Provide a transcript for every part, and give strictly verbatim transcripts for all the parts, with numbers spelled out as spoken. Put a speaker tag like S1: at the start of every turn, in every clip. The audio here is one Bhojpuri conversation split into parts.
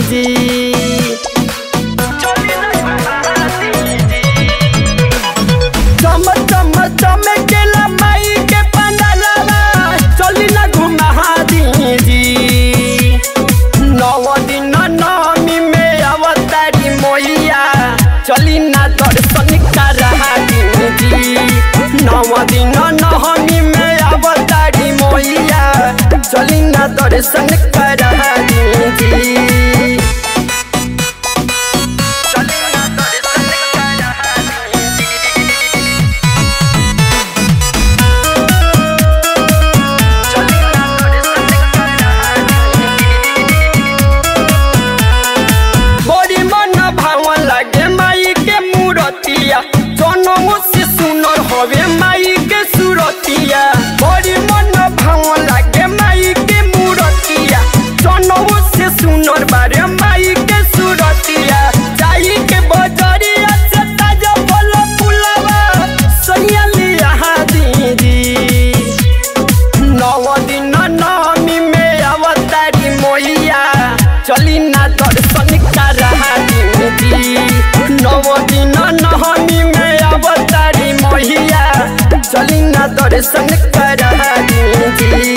S1: दीजी। चम चम चमकेला माई के पंडालवा चली ना घुमा दीजी। नौ दिन नवमी में अवतारी मैया चली ना दर्शन करा दीजी। नौ दिन नवमी में अवतारी मैया चली ना दर्शन करा दीजी। जनमो से सुनर हवे माई के सुरतिया। बड़ी मन भाव लागे माई के मूरतिया। जनमो से सुनर बारे माई के सुरतिया। जाई के बजरिया से ताजा फल फुलवा सैया लिया दीदी। नौ दिन नवमी में अवतारी मैया चली ना दर्शन करा दीदी। नौ दिन नवमी में अवतारी मैया चली ना दर्शन करा दीजी।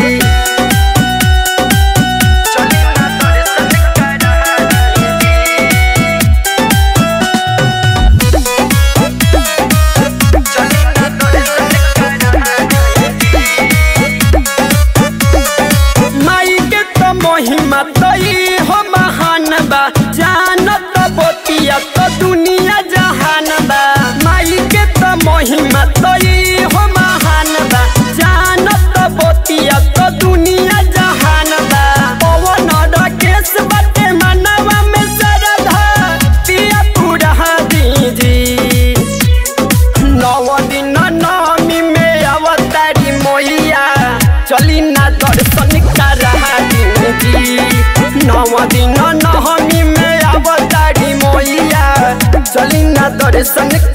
S1: माई के तो महिमा तो ई हो महान बा। जानत बतिया तो दुनिया जहान बा। माई के तो महिमा तो ई हो महान बा। जानत बतिया तो दुनिया जहान बा। पवन राकेश बाटे मनवा में श्रद्धा पिया पूरा दीजी। नौ दिन नवमी में अवतारी मैया चली ना दर्शन करा दीजी। नौ दिन नवमी में अवतारी मैया चली ना दर्शन